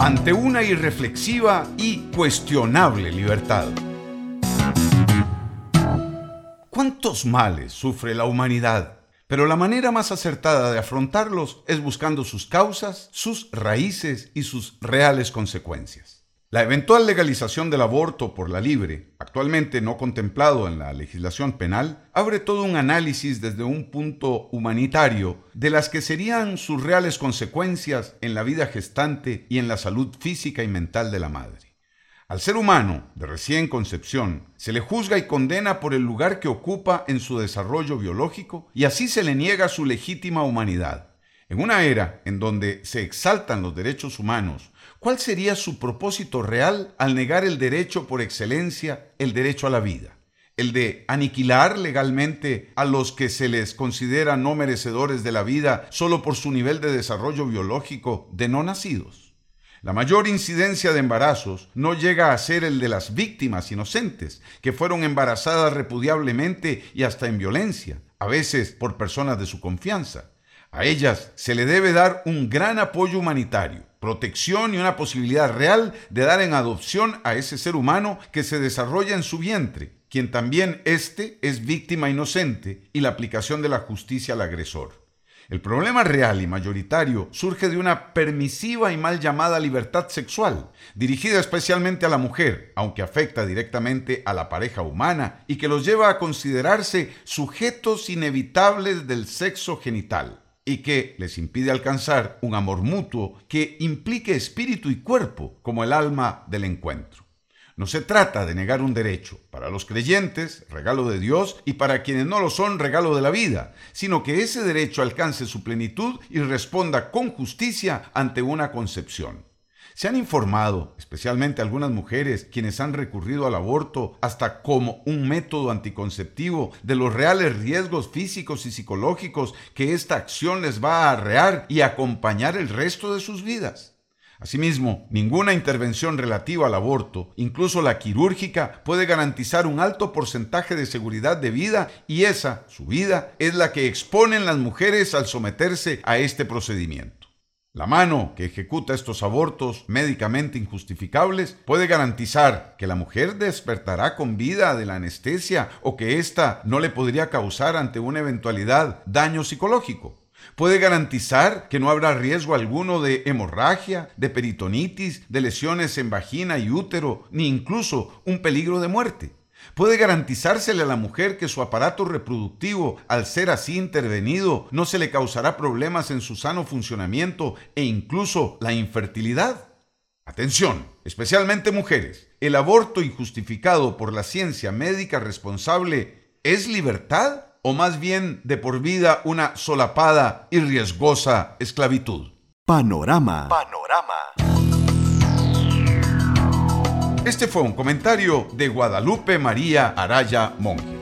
ante una irreflexiva y cuestionable libertad. ¿Cuántos males sufre la humanidad? Pero la manera más acertada de afrontarlos es buscando sus causas, sus raíces y sus reales consecuencias. La eventual legalización del aborto por la libre, actualmente no contemplado en la legislación penal, abre todo un análisis desde un punto humanitario de las que serían sus reales consecuencias en la vida gestante y en la salud física y mental de la madre. Al ser humano, de recién concepción, se le juzga y condena por el lugar que ocupa en su desarrollo biológico y así se le niega su legítima humanidad. En una era en donde se exaltan los derechos humanos, ¿cuál sería su propósito real al negar el derecho por excelencia, el derecho a la vida? ¿El de aniquilar legalmente a los que se les considera no merecedores de la vida solo por su nivel de desarrollo biológico de no nacidos? La mayor incidencia de embarazos no llega a ser el de las víctimas inocentes, que fueron embarazadas repudiablemente y hasta en violencia, a veces por personas de su confianza. A ellas se le debe dar un gran apoyo humanitario, protección y una posibilidad real de dar en adopción a ese ser humano que se desarrolla en su vientre, quien también es víctima inocente, y la aplicación de la justicia al agresor. El problema real y mayoritario surge de una permisiva y mal llamada libertad sexual, dirigida especialmente a la mujer, aunque afecta directamente a la pareja humana y que los lleva a considerarse sujetos inevitables del sexo genital, y que les impide alcanzar un amor mutuo que implique espíritu y cuerpo como el alma del encuentro. No se trata de negar un derecho, para los creyentes, regalo de Dios, y para quienes no lo son, regalo de la vida, sino que ese derecho alcance su plenitud y responda con justicia ante una concepción. Se han informado, especialmente algunas mujeres, quienes han recurrido al aborto hasta como un método anticonceptivo, de los reales riesgos físicos y psicológicos que esta acción les va a arrear y acompañar el resto de sus vidas. Asimismo, ninguna intervención relativa al aborto, incluso la quirúrgica, puede garantizar un alto porcentaje de seguridad de vida, y esa, su vida, es la que exponen las mujeres al someterse a este procedimiento. La mano que ejecuta estos abortos médicamente injustificables puede garantizar que la mujer despertará con vida de la anestesia o que ésta no le podría causar ante una eventualidad daño psicológico. Puede garantizar que no habrá riesgo alguno de hemorragia, de peritonitis, de lesiones en vagina y útero, ni incluso un peligro de muerte. Puede garantizársele a la mujer que su aparato reproductivo, al ser así intervenido, no se le causará problemas en su sano funcionamiento e incluso la infertilidad. Atención, especialmente mujeres, ¿el aborto injustificado por la ciencia médica responsable es libertad o más bien de por vida una solapada y riesgosa esclavitud? Panorama. Este fue un comentario de Guadalupe María Araya Monge.